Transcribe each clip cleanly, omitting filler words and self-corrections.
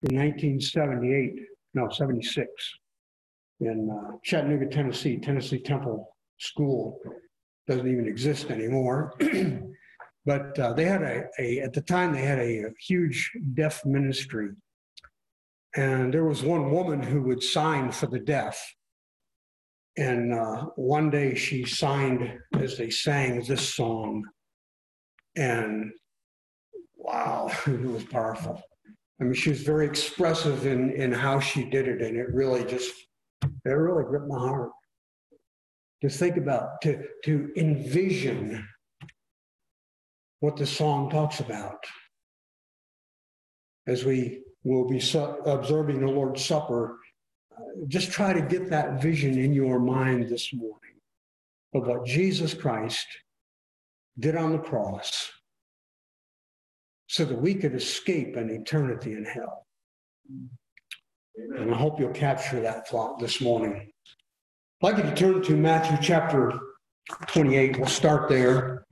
in 1978, no, 76, in Chattanooga, Tennessee. Tennessee Temple School doesn't even exist anymore. But they had at the time, they had a huge deaf ministry. And there was one woman who would sign for the deaf. And one day she signed as they sang this song. And wow, it was powerful. I mean, she was very expressive in how she did it. And it really gripped my heart. To think about, to envision what the song talks about as we will be observing the Lord's Supper. Just try to get that vision in your mind this morning of what Jesus Christ did on the cross so that we could escape an eternity in hell. And I hope you'll capture that thought this morning. I'd like you to turn to Matthew chapter 28. We'll start there.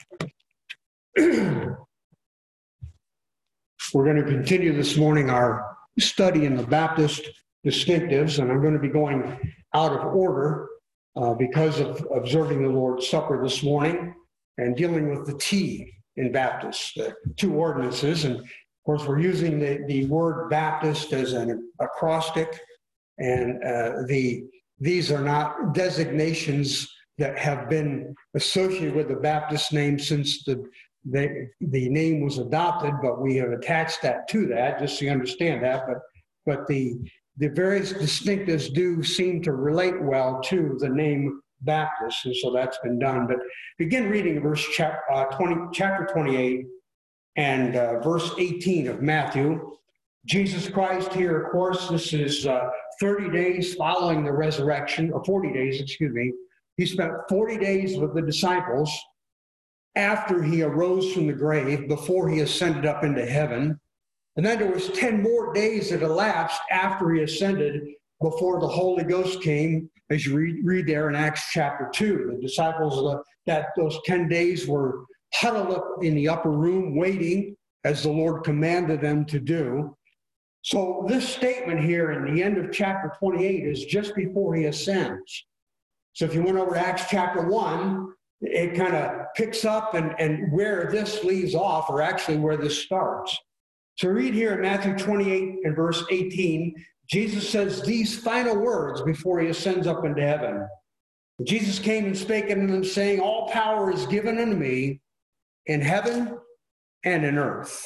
We're going to continue this morning our study in the Baptist distinctives, and I'm going to be going out of order because of observing the Lord's Supper this morning and dealing with the T in Baptist, the two ordinances. And of course, we're using the word Baptist as an acrostic, and these are not designations that have been associated with the Baptist name since the name was adopted, but we have attached that to that, just so you understand that. But the various distinctives do seem to relate well to the name Baptist, and so that's been done. But begin reading chapter 28 and verse 18 of Matthew. Jesus Christ here, of course, this is 30 days following the resurrection, or 40 days, excuse me. He spent 40 days with the disciples after he arose from the grave, before he ascended up into heaven. And then there was 10 more days that elapsed after he ascended before the Holy Ghost came, as you read there in Acts chapter 2. The disciples, those 10 days were huddled up in the upper room waiting as the Lord commanded them to do. So this statement here in the end of chapter 28 is just before he ascends. So if you went over to Acts chapter 1, it kind of picks up and where this leaves off, or actually where this starts. So read here in Matthew 28 and verse 18, Jesus says these final words before he ascends up into heaven. Jesus came and spake unto them, saying, all power is given unto me in heaven and in earth.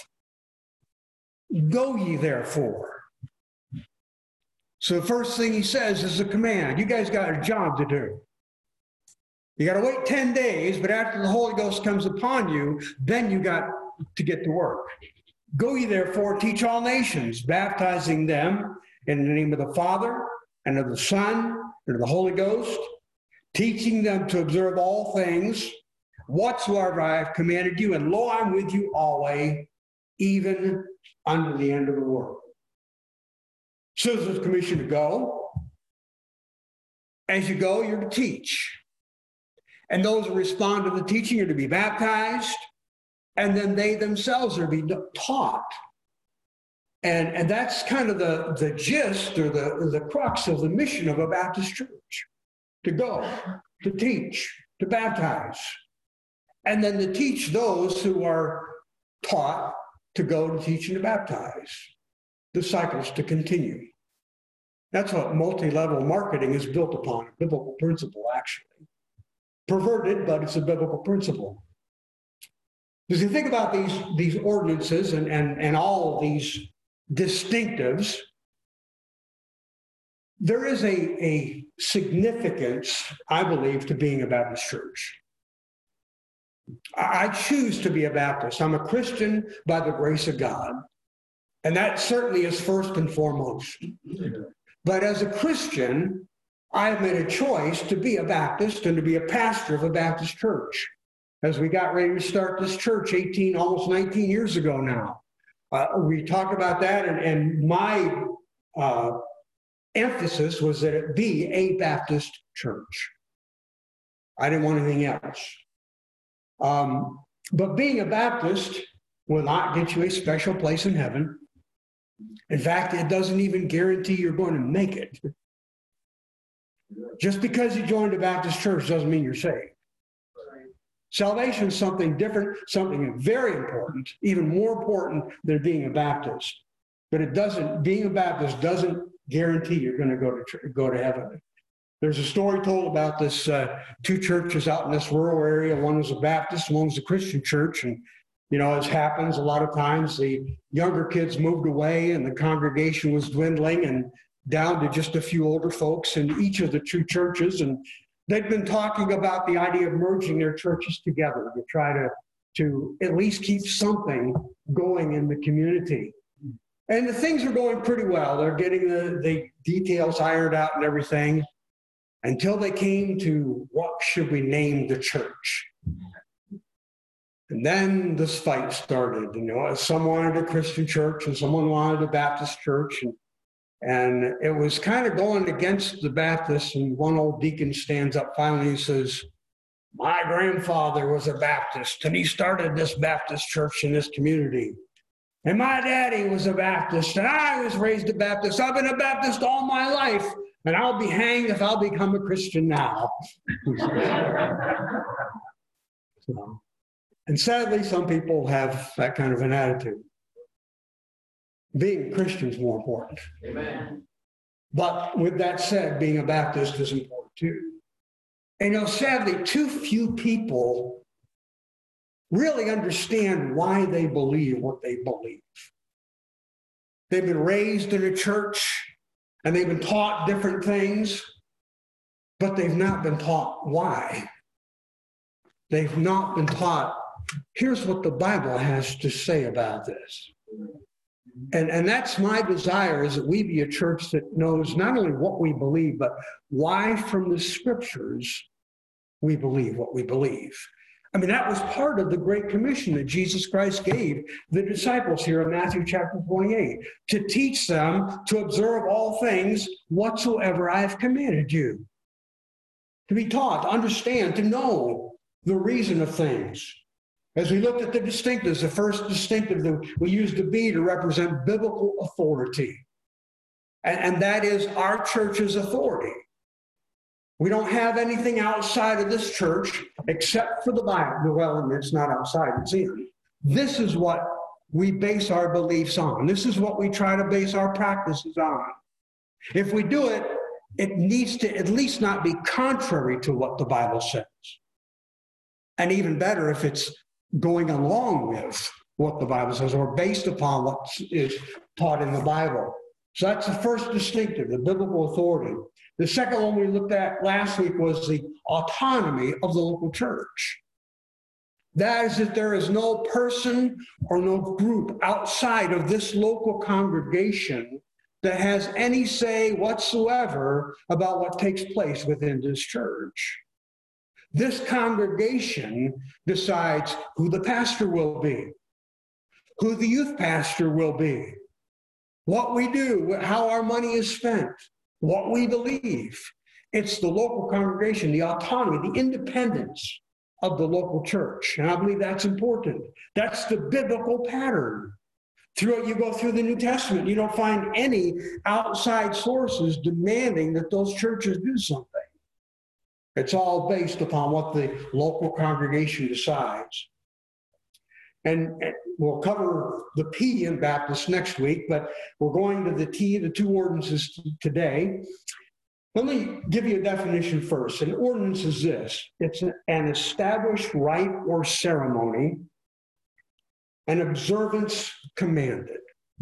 Go ye therefore. So the first thing he says is a command. You guys got a job to do. You got to wait 10 days, but after the Holy Ghost comes upon you, then you got to get to work. Go ye therefore, teach all nations, baptizing them in the name of the Father and of the Son and of the Holy Ghost, teaching them to observe all things whatsoever I have commanded you, and lo, I'm with you always, even unto the end of the world. Citizens commissioned to go. As you go, you're to teach. And those who respond to the teaching are to be baptized, and then they themselves are to be taught. And that's kind of the gist or the crux of the mission of a Baptist church. To go, to teach, to baptize. And then to teach those who are taught to go to teach and to baptize. The cycles to continue. That's what multi-level marketing is built upon, a biblical principle, actually. Perverted, but it's a biblical principle. As you think about these ordinances and all of these distinctives, there is a significance, I believe, to being a Baptist church. I choose to be a Baptist. I'm a Christian by the grace of God. And that certainly is first and foremost. But as a Christian, I have made a choice to be a Baptist and to be a pastor of a Baptist church. As we got ready to start this church almost 19 years ago now. We talked about that, and my emphasis was that it be a Baptist church. I didn't want anything else. But being a Baptist will not get you a special place in heaven. In fact, it doesn't even guarantee you're going to make it. Just because you joined a Baptist church doesn't mean you're saved. Salvation is something different, something very important, even more important than being a Baptist. But being a Baptist doesn't guarantee you're going to go to heaven. There's a story told about this two churches out in this rural area. One was a Baptist, one was a Christian church. And, as happens a lot of times, the younger kids moved away and the congregation was dwindling and down to just a few older folks in each of the two churches. And they'd been talking about the idea of merging their churches together to try to at least keep something going in the community. And the things are going pretty well. They're getting the details ironed out and everything until they came to what should we name the church. And then this fight started. Some wanted a Christian church and someone wanted a Baptist church. And it was kind of going against the Baptists. And one old deacon stands up finally and says, my grandfather was a Baptist and he started this Baptist church in this community. And my daddy was a Baptist and I was raised a Baptist. I've been a Baptist all my life and I'll be hanged if I'll become a Christian now. And sadly, some people have that kind of an attitude. Being a Christian is more important. Amen. But with that said, being a Baptist is important too. And sadly, too few people really understand why they believe what they believe. They've been raised in a church and they've been taught different things, but they've not been taught why. They've not been taught, here's what the Bible has to say about this. And that's my desire, is that we be a church that knows not only what we believe, but why from the scriptures we believe what we believe. I mean, that was part of the Great Commission that Jesus Christ gave the disciples here in Matthew chapter 28, to teach them to observe all things whatsoever I have commanded you. To be taught, to understand, to know the reason of things. As we looked at the distinctives, the first distinctive that we used the B to represent biblical authority. And that is our church's authority. We don't have anything outside of this church except for the Bible. Well, it's not outside, it's in. This is what we base our beliefs on. This is what we try to base our practices on. If we do it, it needs to at least not be contrary to what the Bible says. And even better if it's going along with what the Bible says or based upon what is taught in the Bible. So that's the first distinctive, the biblical authority. The second one we looked at last week was the autonomy of the local church. That is that there is no person or no group outside of this local congregation that has any say whatsoever about what takes place within this church. This congregation decides who the pastor will be, who the youth pastor will be, what we do, how our money is spent, what we believe. It's the local congregation, the autonomy, the independence of the local church. And I believe that's important. That's the biblical pattern. You go through the New Testament, you don't find any outside sources demanding that those churches do something. It's all based upon what the local congregation decides. And we'll cover the P in Baptist next week, but we're going to the T, the two ordinances today. Let me give you a definition first. An ordinance is this. It's an established rite or ceremony, an observance commanded.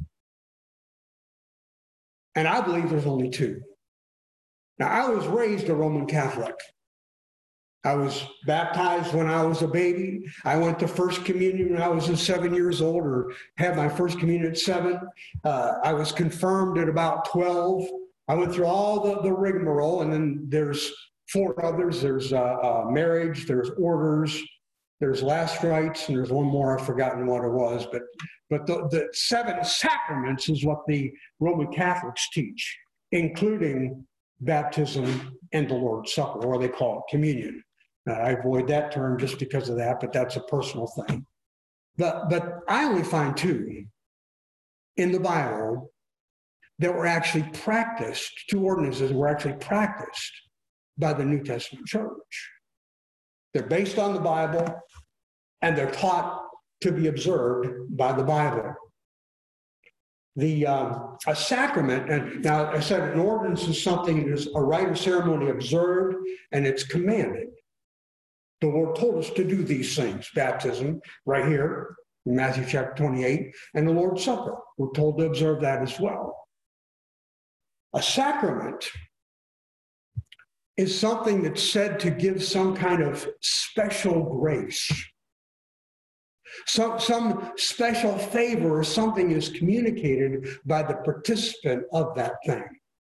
And I believe there's only two. Now, I was raised a Roman Catholic. I was baptized when I was a baby. I went to First Communion when I was 7 years old, or had my First Communion at 7. I was confirmed at about 12. I went through all the rigmarole, and then there's 4 others. There's marriage, there's orders, there's last rites, and there's one more. I've forgotten what it was. But the 7 sacraments is what the Roman Catholics teach, including baptism and the Lord's Supper, or they call it communion. I avoid that term just because of that, but that's a personal thing. But I only find 2 in the Bible that were actually practiced, two ordinances that were actually practiced by the New Testament church. They're based on the Bible, and they're taught to be observed by the Bible. A sacrament, and now I said an ordinance is something that is a rite or ceremony observed, and it's commanded. The Lord told us to do these things. Baptism, right here in Matthew chapter 28, and the Lord's Supper. We're told to observe that as well. A sacrament is something that's said to give some kind of special grace. Some special favor or something is communicated by the participant of that thing.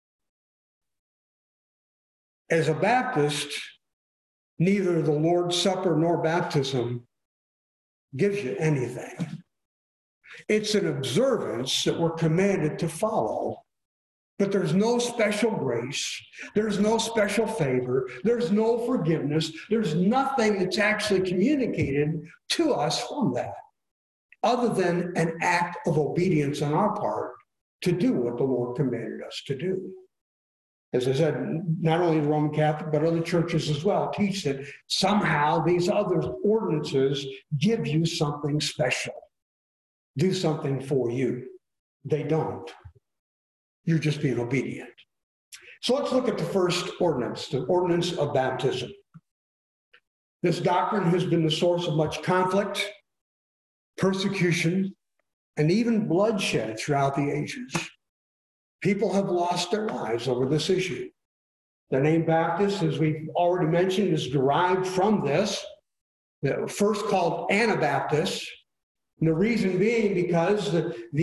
As a Baptist, neither the Lord's Supper nor baptism gives you anything. It's an observance that we're commanded to follow, but there's no special grace, there's no special favor, there's no forgiveness, there's nothing that's actually communicated to us from that, other than an act of obedience on our part to do what the Lord commanded us to do. As I said, not only the Roman Catholic, but other churches as well teach that somehow these other ordinances give you something special, do something for you. They don't. You're just being obedient. So let's look at the first ordinance, the ordinance of baptism. This doctrine has been the source of much conflict, persecution, and even bloodshed throughout the ages. People have lost their lives over this issue. The name Baptist, as we've already mentioned, is derived from this. The first called Anabaptists. And the reason being because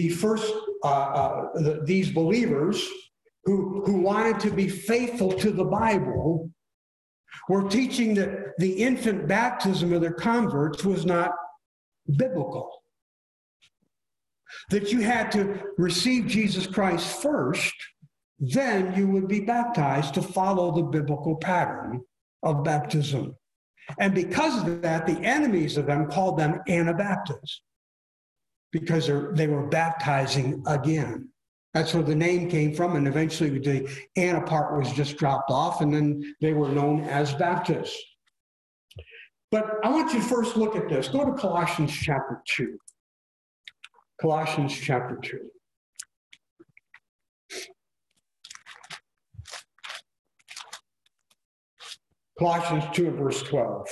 these believers who wanted to be faithful to the Bible were teaching that the infant baptism of their converts was not biblical. That you had to receive Jesus Christ first, then you would be baptized to follow the biblical pattern of baptism. And because of that, the enemies of them called them Anabaptists, because they were baptizing again. That's where the name came from, and eventually the Ana part was just dropped off, and then they were known as Baptists. But I want you to first look at this. Go to Colossians chapter 2. Colossians chapter 2. Colossians 2 and verse 12.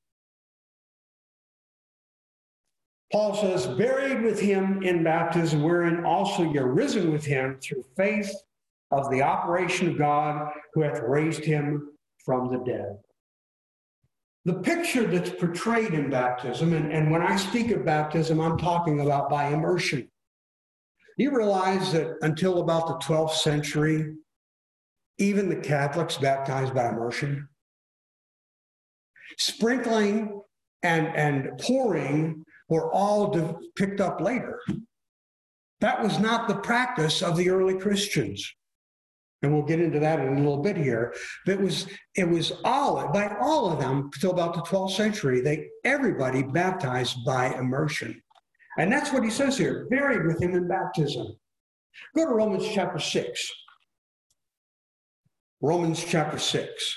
Paul says, buried with him in baptism, wherein also you're risen with him through faith of the operation of God who hath raised him from the dead. The picture that's portrayed in baptism, and when I speak of baptism, I'm talking about by immersion. You realize that until about the 12th century, even the Catholics baptized by immersion. Sprinkling and pouring were all picked up later. That was not the practice of the early Christians. And we'll get into that in a little bit here. But it was by all of them until about the 12th century, everybody baptized by immersion. And that's what he says here, buried with him in baptism. Go to Romans chapter 6. Romans chapter 6.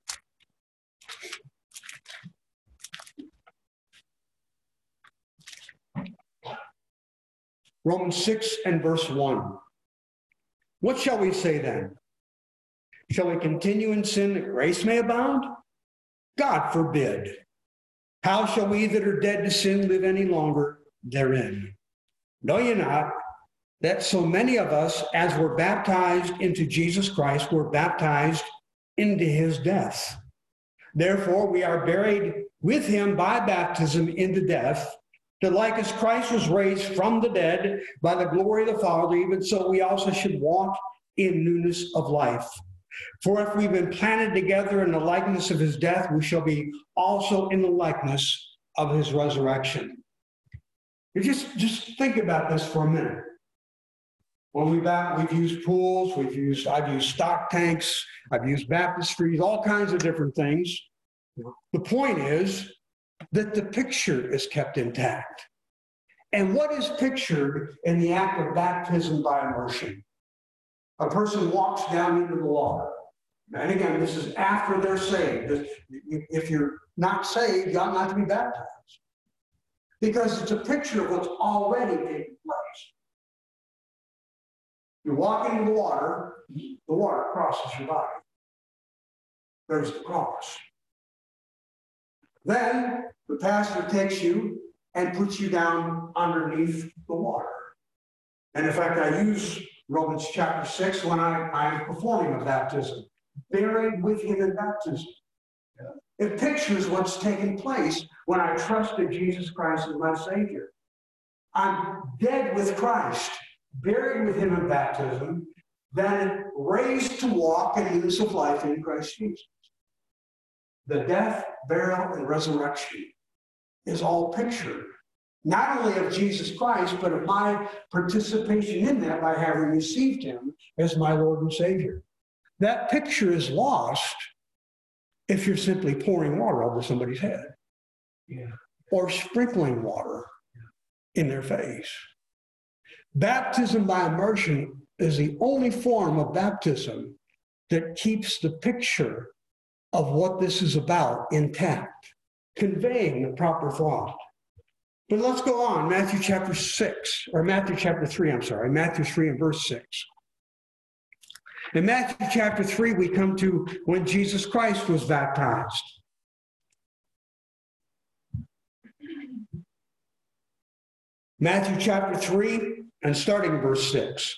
Romans 6 and verse 1. What shall we say then? Shall we continue in sin that grace may abound? God forbid. How shall we that are dead to sin live any longer therein? Know ye not that so many of us, as were baptized into Jesus Christ, were baptized into his death? Therefore we are buried with him by baptism into death, that like as Christ was raised from the dead by the glory of the Father, even so we also should walk in newness of life. For if we've been planted together in the likeness of his death, we shall be also in the likeness of his resurrection. You just think about this for a minute. When we've used pools, I've used stock tanks, I've used baptistries, all kinds of different things. The point is that the picture is kept intact. And what is pictured in the act of baptism by immersion? A person walks down into the water. And again, this is after they're saved. If you're not saved, you ought not to be baptized. Because it's a picture of what's already taken place. You walk into the water crosses your body. There's the cross. Then the pastor takes you and puts you down underneath the water. And in fact, I use Romans chapter 6 when I'm performing a baptism. Buried with him in baptism. It pictures what's taken place when I trusted Jesus Christ as my Savior. I'm dead with Christ, buried with him in baptism, then raised to walk in newness of life in Christ Jesus. The death, burial, and resurrection is all pictured, not only of Jesus Christ, but of my participation in that by having received him as my Lord and Savior. That picture is lost if you're simply pouring water over somebody's head or sprinkling water in their face. Baptism by immersion is the only form of baptism that keeps the picture of what this is about intact, conveying the proper thought. But let's go on, Matthew chapter 3 and verse 6. In Matthew chapter 3, we come to when Jesus Christ was baptized. Matthew chapter 3, and starting in verse 6.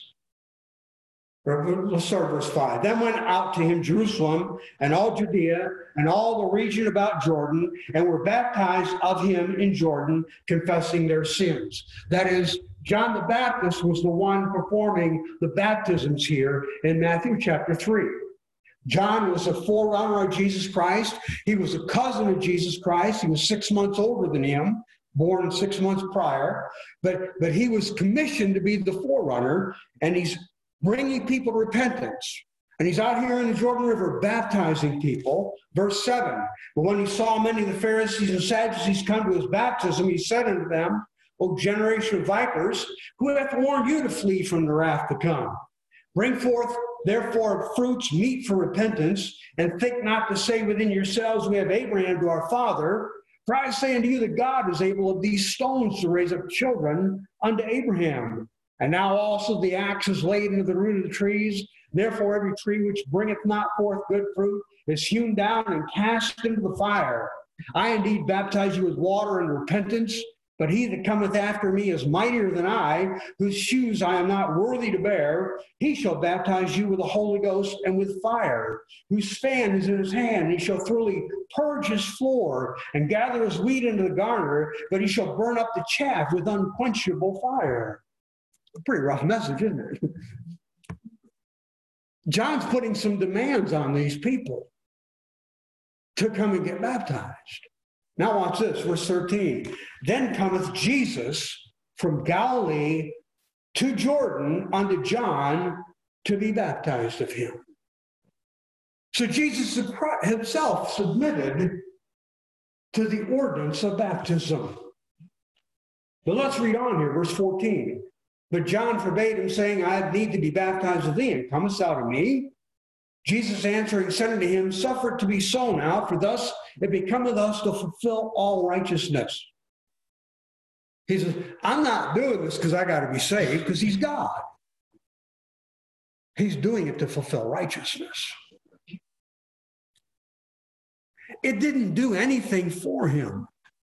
Let's start verse 5. Then went out to him Jerusalem and all Judea and all the region about Jordan, and were baptized of him in Jordan, confessing their sins. That is, John the Baptist was the one performing the baptisms here in Matthew chapter 3. John was a forerunner of Jesus Christ. He was a cousin of Jesus Christ. He was 6 months older than him, born 6 months prior. But he was commissioned to be the forerunner, and he's bringing people to repentance. And he's out here in the Jordan River baptizing people. Verse 7, but when he saw many of the Pharisees and Sadducees come to his baptism, he said unto them, O generation of vipers, who hath warned you to flee from the wrath to come? Bring forth, therefore, fruits meet for repentance, and think not to say within yourselves, we have Abraham to our father. For I say unto you that God is able of these stones to raise up children unto Abraham. And now also the axe is laid into the root of the trees. Therefore every tree which bringeth not forth good fruit is hewn down and cast into the fire. I indeed baptize you with water and repentance, but he that cometh after me is mightier than I, whose shoes I am not worthy to bear. He shall baptize you with the Holy Ghost and with fire, whose fan is in his hand. He shall thoroughly purge his floor and gather his wheat into the garner, but he shall burn up the chaff with unquenchable fire. A pretty rough message, isn't it? John's putting some demands on these people to come and get baptized. Now watch this, verse 13. Then cometh Jesus from Galilee to Jordan unto John to be baptized of him. So Jesus himself submitted to the ordinance of baptism. But let's read on here, verse 14. But John forbade him, saying, I have need to be baptized of thee, and comest thou to me? Jesus answering said unto him, Suffer it to be so now, for thus it becometh us to fulfill all righteousness. He says, I'm not doing this because I got to be saved, because he's God. He's doing it to fulfill righteousness. It didn't do anything for him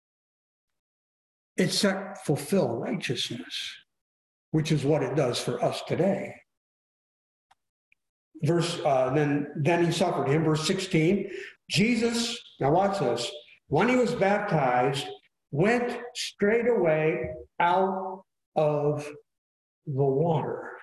except fulfill righteousness, which is what it does for us today. Then he suffered him. Verse 16, Jesus, now watch this, when he was baptized, went straightway out of the water.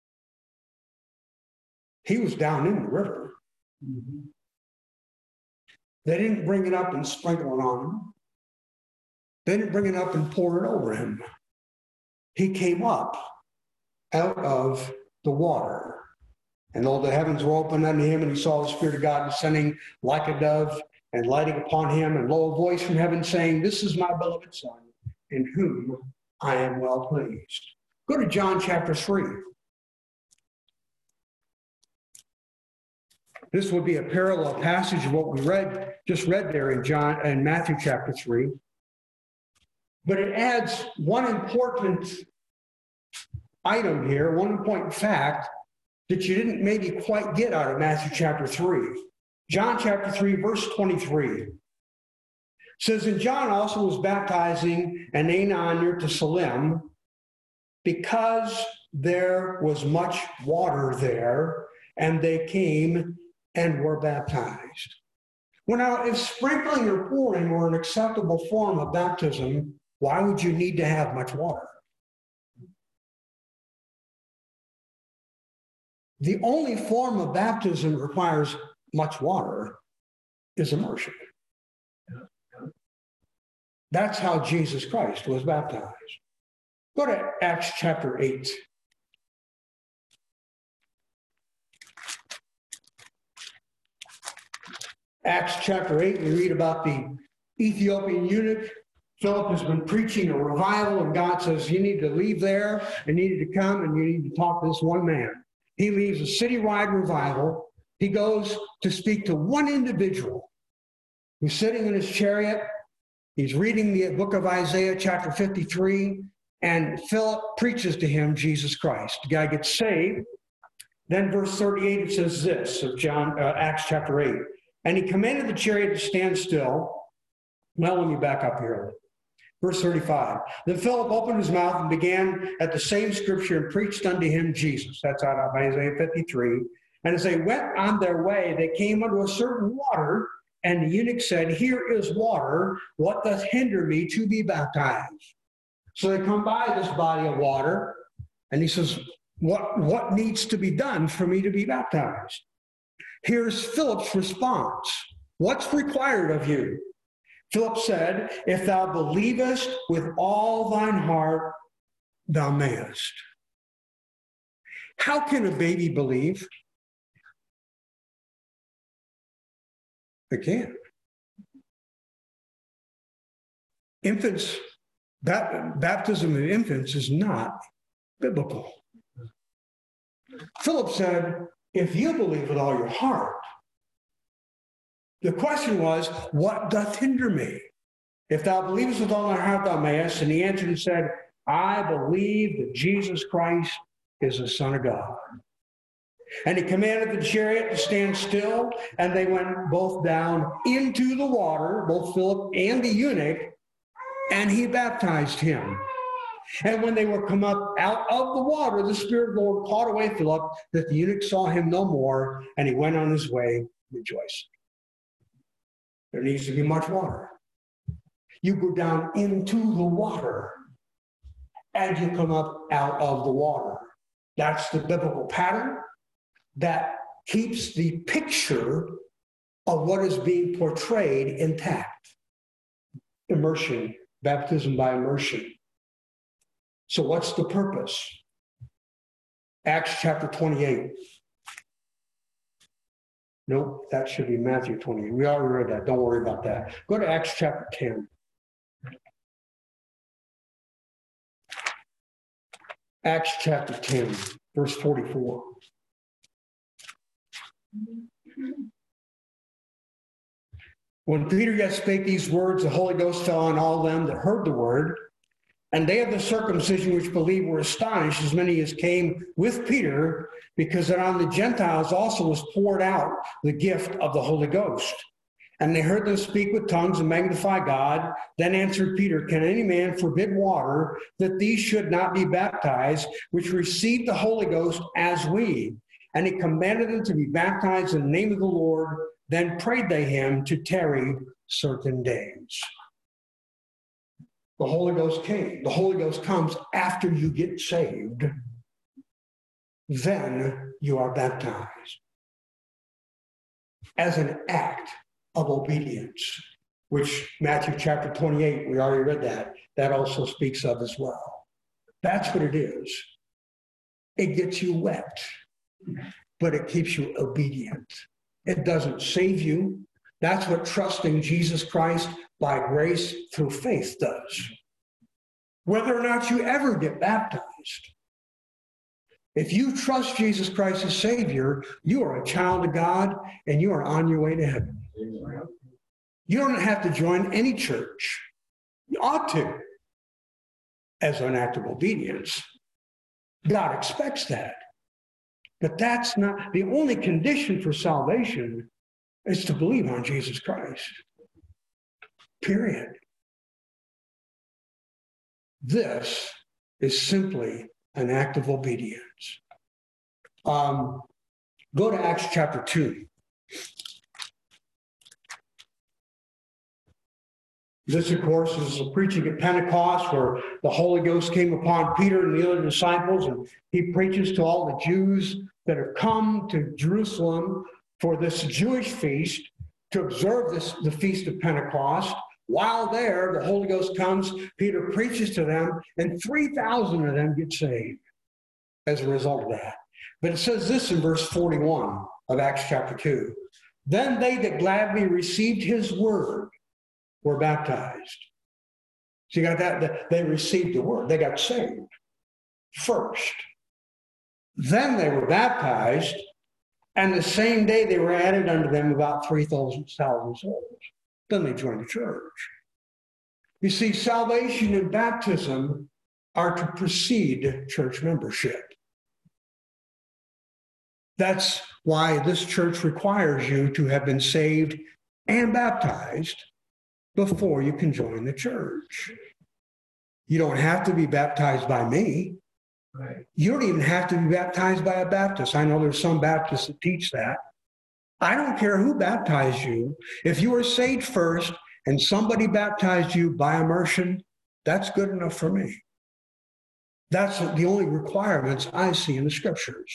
He was down in the river. Mm-hmm. They didn't bring it up and sprinkle it on him. They didn't bring it up and pour it over him. He came up out of the water. And lo, the heavens were opened unto him, and he saw the Spirit of God descending like a dove and lighting upon him. And lo, a voice from heaven saying, This is my beloved Son, in whom I am well pleased. Go to John chapter 3. This would be a parallel passage of what we just read there in Matthew chapter 3. But it adds one important item here, one important fact that you didn't maybe quite get out of Matthew chapter 3. John chapter 3, verse 23 says, and John also was baptizing in Aenon near to Salim, because there was much water there, and they came and were baptized. Well, now, if sprinkling or pouring were an acceptable form of baptism, why would you need to have much water? The only form of baptism that requires much water is immersion. That's how Jesus Christ was baptized. Go to Acts chapter 8. Acts chapter 8, we read about the Ethiopian eunuch. Philip has been preaching a revival, and God says, you need to leave there, and you need to come, and you need to talk to this one man. He leaves a city-wide revival. He goes to speak to one individual who's sitting in his chariot. He's reading the book of Isaiah, chapter 53, and Philip preaches to him Jesus Christ. The guy gets saved. Then verse 38, it says this of Acts chapter 8. And he commanded the chariot to stand still. Well, let me back up here. Verse 35. Then Philip opened his mouth and began at the same scripture and preached unto him Jesus. That's out of Isaiah 53. And as they went on their way, they came unto a certain water, and the eunuch said, here is water. What doth hinder me to be baptized? So they come by this body of water, and he says, what needs to be done for me to be baptized? Here's Philip's response. What's required of you? Philip said, if thou believest with all thine heart, thou mayest. How can a baby believe? They can't. Infants, baptism of infants is not biblical. Philip said, if you believe with all your heart. The question was, what doth hinder me? If thou believest with all thy heart, thou mayest. And he answered and said, I believe that Jesus Christ is the Son of God. And he commanded the chariot to stand still, and they went both down into the water, both Philip and the eunuch, and he baptized him. And when they were come up out of the water, the Spirit of the Lord caught away Philip, that the eunuch saw him no more, and he went on his way rejoicing. There needs to be much water. You go down into the water, and you come up out of the water. That's the biblical pattern that keeps the picture of what is being portrayed intact. Immersion, baptism by immersion. So what's the purpose? Acts chapter 28. Nope, that should be Matthew 28. We already read that. Don't worry about that. Go to Acts chapter 10. Acts chapter 10, verse 44. When Peter yet spake these words, the Holy Ghost fell on all them that heard the word. And they of the circumcision which believed were astonished, as many as came with Peter, because that on the Gentiles also was poured out the gift of the Holy Ghost. And they heard them speak with tongues and magnify God. Then answered Peter, can any man forbid water, that these should not be baptized, which received the Holy Ghost as we? And he commanded them to be baptized in the name of the Lord. Then prayed they him to tarry certain days. The Holy Ghost came. The Holy Ghost comes after you get saved. Then you are baptized as an act of obedience, which Matthew chapter 28, we already read that. That also speaks of as well. That's what it is. It gets you wet, but it keeps you obedient. It doesn't save you. That's what trusting Jesus Christ by grace through faith does. Whether or not you ever get baptized, If you trust Jesus Christ as Savior, you are a child of God and you are on your way to heaven. You don't have to join any church. You ought to, as an act of obedience. God expects that. But that's not the only condition for salvation is to believe on Jesus Christ. Period. This is simply an act of obedience. Go to Acts chapter 2. This, of course, is the preaching at Pentecost where the Holy Ghost came upon Peter and the other disciples, and he preaches to all the Jews that have come to Jerusalem for this Jewish feast to observe the Feast of Pentecost. While there, the Holy Ghost comes, Peter preaches to them, and 3,000 of them get saved as a result of that. But it says this in verse 41 of Acts chapter 2. Then they that gladly received his word were baptized. So you got that? They received the word. They got saved first. Then they were baptized, and the same day they were added unto them about 3,000 souls. Then they joined the church. You see, salvation and baptism are to precede church membership. That's why this church requires you to have been saved and baptized before you can join the church. You don't have to be baptized by me. Right. You don't even have to be baptized by a Baptist. I know there's some Baptists that teach that. I don't care who baptized you. If you were saved first and somebody baptized you by immersion, that's good enough for me. That's the only requirements I see in the scriptures.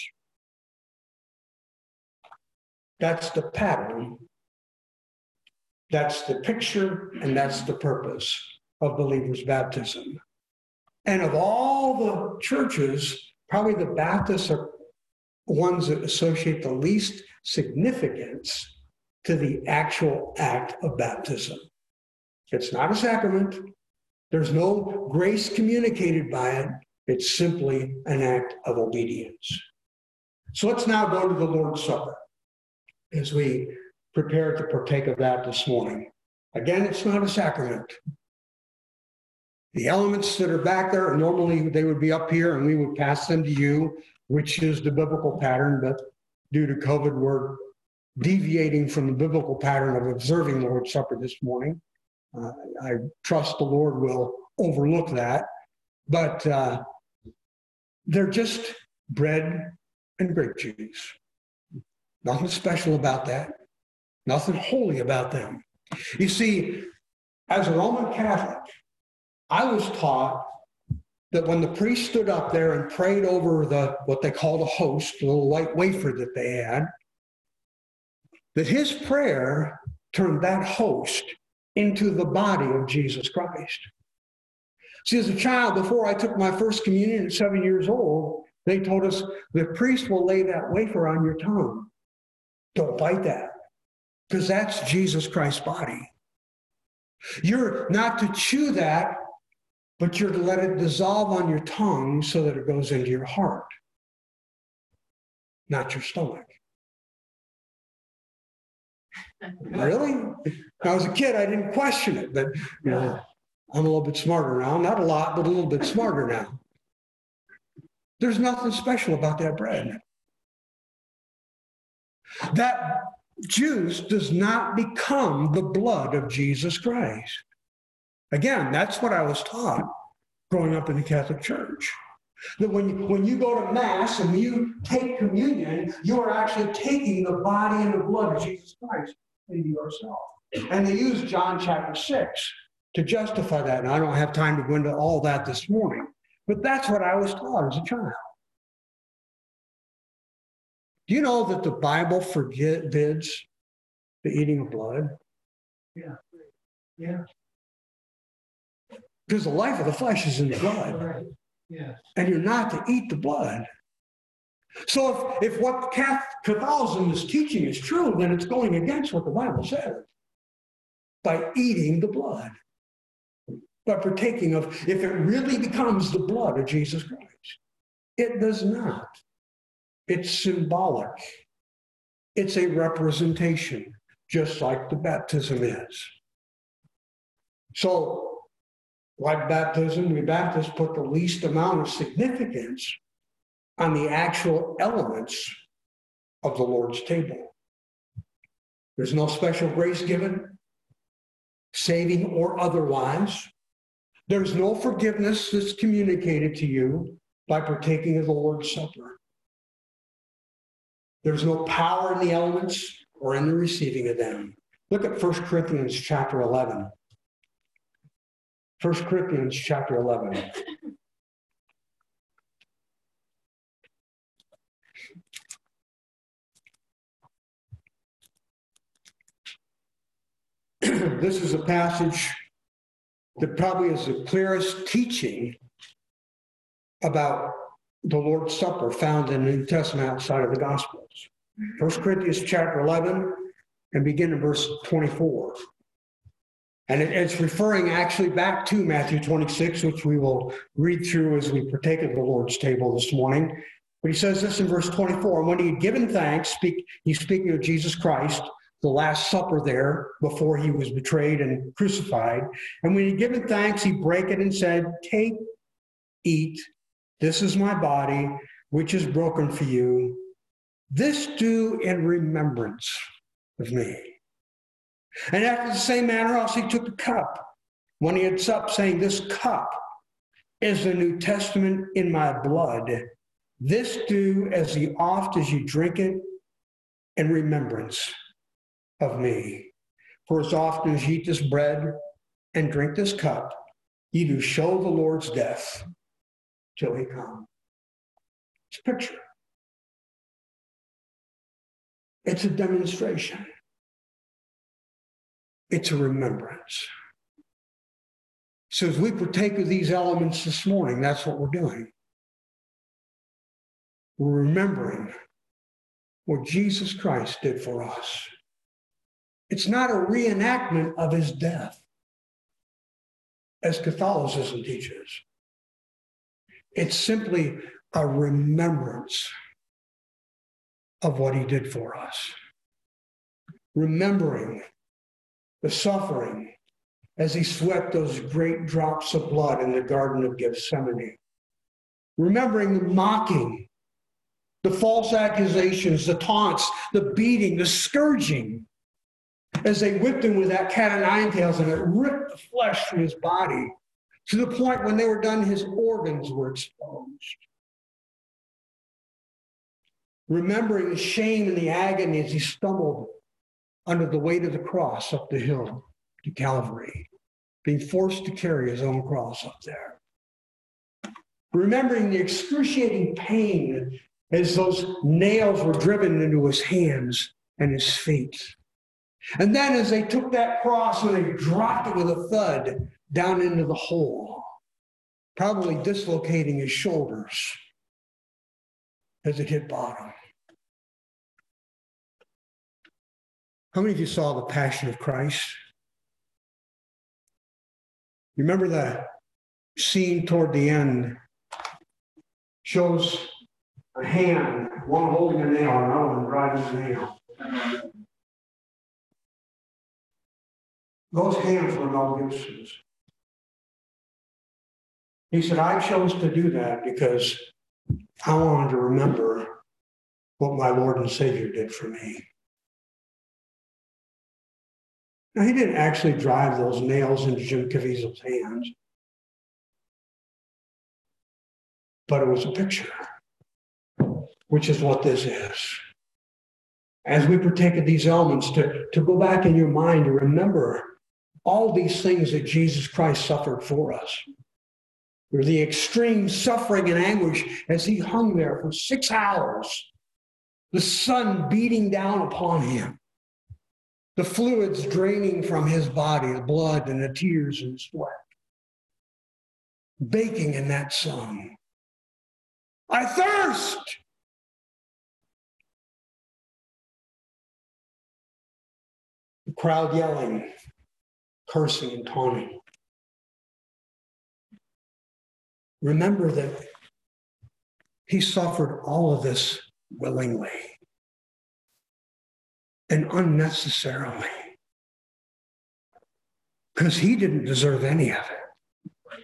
That's the pattern. That's the picture, and that's the purpose of believers' baptism. And of all the churches, probably the Baptists are ones that associate the least significance to the actual act of baptism. It's not a sacrament. There's no grace communicated by it. It's simply an act of obedience. So let's now go to the Lord's Supper as we prepare to partake of that this morning. Again, it's not a sacrament. The elements that are back there, normally they would be up here and we would pass them to you, which is the biblical pattern, but due to COVID, we're deviating from the biblical pattern of observing the Lord's Supper this morning. I trust the Lord will overlook that, but they're just bread and grape juice. Nothing special about that. Nothing holy about them. You see, as a Roman Catholic, I was taught that when the priest stood up there and prayed over what they called a host, the little white wafer that they had, that his prayer turned that host into the body of Jesus Christ. See, as a child, before I took my first communion at 7 years old, they told us the priest will lay that wafer on your tongue. Don't bite that, because that's Jesus Christ's body. You're not to chew that, but you're to let it dissolve on your tongue so that it goes into your heart, not your stomach. Really? When I was a kid, I didn't question it, but I'm a little bit smarter now. Not a lot, but a little bit smarter now. There's nothing special about that bread. That juice does not become the blood of Jesus Christ. Again, that's what I was taught growing up in the Catholic Church. That when you go to Mass and you take communion, you are actually taking the body and the blood of Jesus Christ into yourself. And they use John chapter 6 to justify that. And I don't have time to go into all that this morning. But that's what I was taught as a child. Do you know that the Bible forbids the eating of blood? Yeah. Because the life of the flesh is in the blood. Right. Yes. And you're not to eat the blood. So if what Catholicism is teaching is true, then it's going against what the Bible says. By eating the blood. By partaking of, if it really becomes the blood of Jesus Christ. It does not. It's symbolic. It's a representation, just like the baptism is. So, like baptism, we Baptists put the least amount of significance on the actual elements of the Lord's table. There's no special grace given, saving or otherwise. There's no forgiveness that's communicated to you by partaking of the Lord's Supper. There's no power in the elements or in the receiving of them. Look at 1 Corinthians chapter 11. 1 Corinthians chapter 11. This is a passage that probably is the clearest teaching about the Lord's Supper found in the New Testament outside of the Gospels. 1 Corinthians chapter 11 and begin in verse 24. And it's referring actually back to Matthew 26, which we will read through as we partake of the Lord's table this morning. But he says this in verse 24, and when he had given thanks, he's speaking of Jesus Christ, the Last Supper there before he was betrayed and crucified. And when he had given thanks, he brake it and said, "Take, eat, this is my body, which is broken for you. This do in remembrance of me." And after the same manner also he took the cup when he had supped, saying, "This cup is the New Testament in my blood. This do as oft as you drink it in remembrance of me. For as often as ye eat this bread and drink this cup, ye do show the Lord's death till he come." It's a picture. It's a demonstration. It's a remembrance. So as we partake of these elements this morning, that's what we're doing. We're remembering what Jesus Christ did for us. It's not a reenactment of his death, as Catholicism teaches. It's simply a remembrance of what he did for us. Remembering the suffering as he sweat those great drops of blood in the Garden of Gethsemane. Remembering the mocking, the false accusations, the taunts, the beating, the scourging, as they whipped him with that cat o' nine tails and it ripped the flesh from his body to the point when they were done, his organs were exposed. Remembering the shame and the agony as he stumbled under the weight of the cross up the hill to Calvary, being forced to carry his own cross up there. Remembering the excruciating pain as those nails were driven into his hands and his feet. And then as they took that cross and they dropped it with a thud down into the hole, probably dislocating his shoulders as it hit bottom. How many of you saw The Passion of Christ? You remember the scene toward the end? Shows a hand, one holding a nail, another one driving a nail. Those hands were Mel Gibson's. He said, "I chose to do that because I wanted to remember what my Lord and Savior did for me." Now, he didn't actually drive those nails into Jim Caviezel's hands, but it was a picture, which is what this is. As we partake of these elements, to go back in your mind to remember all these things that Jesus Christ suffered for us. Or the extreme suffering and anguish as he hung there for 6 hours, the sun beating down upon him, the fluids draining from his body, the blood and the tears and sweat, baking in that sun. "I thirst!" The crowd yelling, cursing and taunting. Remember that he suffered all of this willingly and unnecessarily, because he didn't deserve any of it.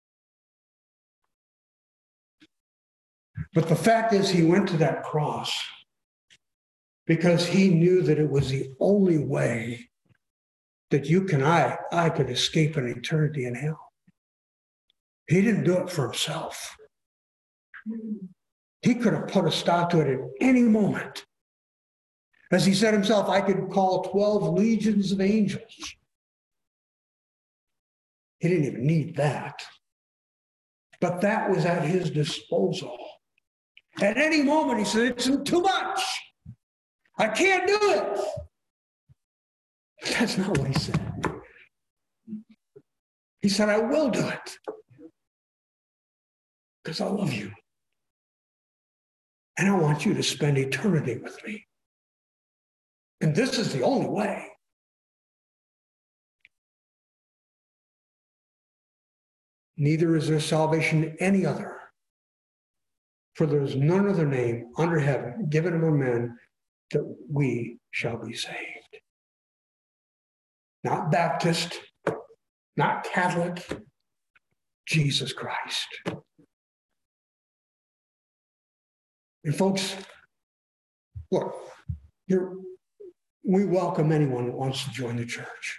But the fact is, he went to that cross because he knew that it was the only way that you and I could escape an eternity in hell. He didn't do it for himself. He could have put a stop to it at any moment. As he said himself, I could call 12 legions of angels. He didn't even need that. But that was at his disposal. At any moment, he said, it's too much. I can't do it. That's not what he said. He said, I will do it because I love you. And I want you to spend eternity with me. And this is the only way. Neither is there salvation in any other. For there is none other name under heaven given among men that we shall be saved. Not Baptist, not Catholic, Jesus Christ. And folks, look, we welcome anyone who wants to join the church.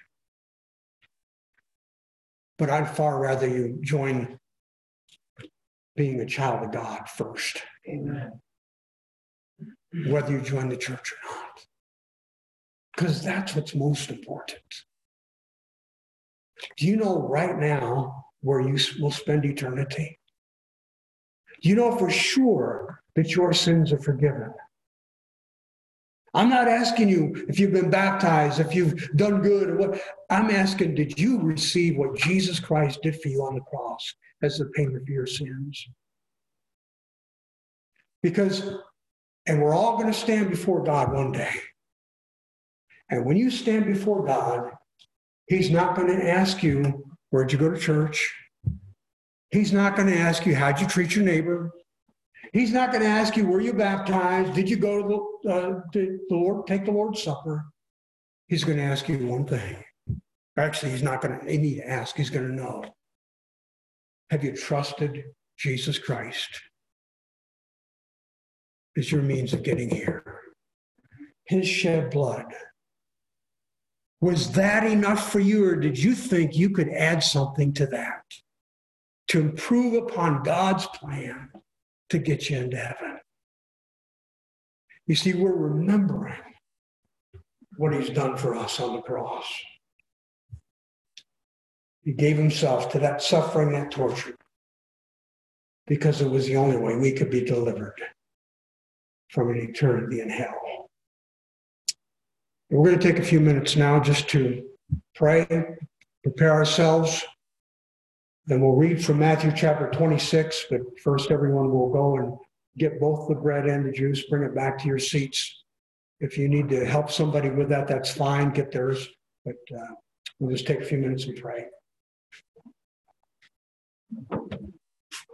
But I'd far rather you join being a child of God first. Amen. Whether you join the church or not. Because that's what's most important. Do you know right now where you will spend eternity? You know for sure that your sins are forgiven. I'm not asking you if you've been baptized, if you've done good, or what. I'm asking, did you receive what Jesus Christ did for you on the cross as the payment for your sins? Because, and we're all going to stand before God one day. And when you stand before God, he's not going to ask you, where'd you go to church? He's not going to ask you, how'd you treat your neighbor? He's not going to ask you, were you baptized? Did you go to the Lord, take the Lord's Supper? He's going to ask you one thing. Actually, he's not going to need to ask. He's going to know. Have you trusted Jesus Christ as your means of getting here? His shed blood. Was that enough for you, or did you think you could add something to that to improve upon God's plan to get you into heaven? You see, we're remembering what he's done for us on the cross. He gave himself to that suffering, that torture, because it was the only way we could be delivered from an eternity in hell. And we're going to take a few minutes now just to pray, prepare ourselves. Then we'll read from Matthew chapter 26, but first everyone will go and get both the bread and the juice, bring it back to your seats. If you need to help somebody with that, that's fine, get theirs. But we'll just take a few minutes and pray.